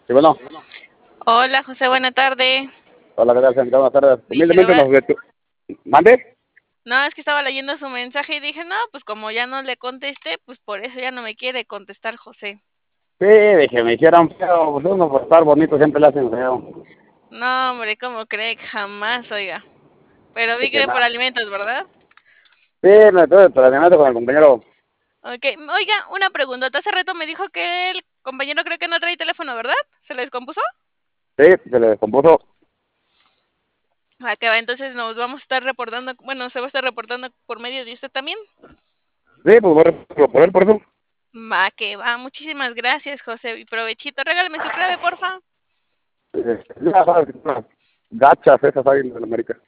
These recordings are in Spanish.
Sí, bueno. Hola, José, buena tarde. Hola, ¿qué tal, señorita? Buenas tardes. Dije, le Humildemente voy a... nos ¿Mande? No, es que estaba leyendo su mensaje y dije, no, pues como ya no le contesté, pues por eso ya no me quiere contestar José. Sí, dije, me hicieran feo. Pues uno por estar bonito siempre le hacen feo. No, hombre, ¿cómo cree? Jamás, oiga. Pero vi Dije, que por nada. alimentos, ¿verdad? Sí, me tuve tratamiento con el compañero. Ok, oiga, una pregunta. Hace rato me dijo que el compañero creo que no trae teléfono, ¿verdad? ¿Se le descompuso? Sí, se le descompuso. Ah, que va, entonces nos vamos a estar reportando, bueno, se va a estar reportando por medio de usted también. Sí, pues por él, por eso. Va, que va. Muchísimas gracias, José. Y provechito. Regálame su clave, porfa. Ya sabes que son las gachas esas ahí en América.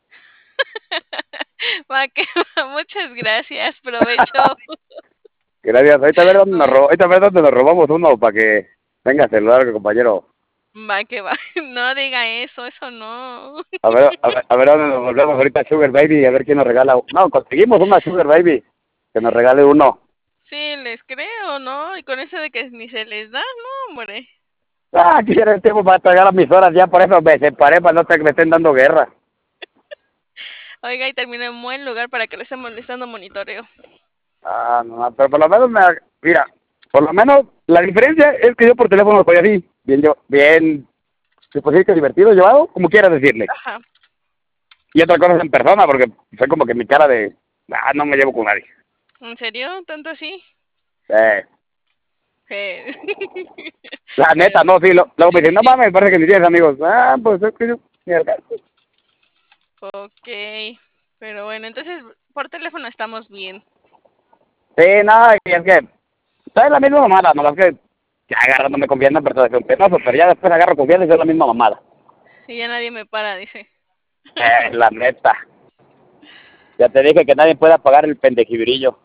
Va, que va. Muchas gracias. Provecho. Gracias. Ahorita a ver dónde nos robamos uno para que venga a saludar, compañero. Va, que va. No diga eso, eso no. A ver dónde nos volvemos ahorita Sugar Baby y a ver quién nos regala. No, conseguimos una Sugar Baby que nos regale uno. Sí, les creo, ¿no? Y con eso de que ni se les da, no, hombre. Ah, quiero el tiempo para tragar a mis horas, ya por eso me separé, para no que me estén dando guerra. Oiga, y terminé en buen lugar para que le estén molestando monitoreo. Ah, no, pero por lo menos mira, por lo menos la diferencia es que yo por teléfono estoy así, bien, pues sí, que divertido, llevado, como quieras decirle. Ajá. Y otra cosa es en persona, porque soy como que mi cara de, no me llevo con nadie. ¿En serio? ¿Tanto así? Eh, Eh, la neta, Pero, no, sí, luego me dicen, no mames, parece que ni tienes amigos. Ah, pues es que yo, mierda. ok. Pero bueno, entonces por teléfono estamos bien. Sí, no, y es que, está la misma mamada, no, es que ya agarrándome confianza, pero es un pedazo, pero ya después agarro confianza y es la misma mamada. Y ya nadie me para, dice. La neta. Ya te dije que nadie puede apagar el pendejibrillo.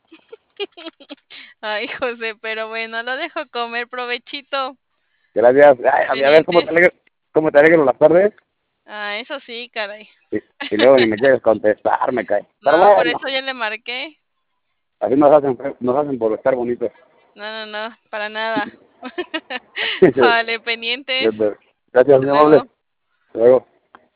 Ay, José, pero bueno, lo dejo comer, provechito. Gracias. Ay, a ver Pendientes. cómo te alegro las tardes. Ah, eso sí, caray. Y luego ni me quieres contestar, me cae. Pero No, por bueno, eso ya le marqué. así nos hacen por estar bonitos. No, no, no, para nada. Vale, pendientes. Gracias, Hasta mi amable. luego. Hasta luego.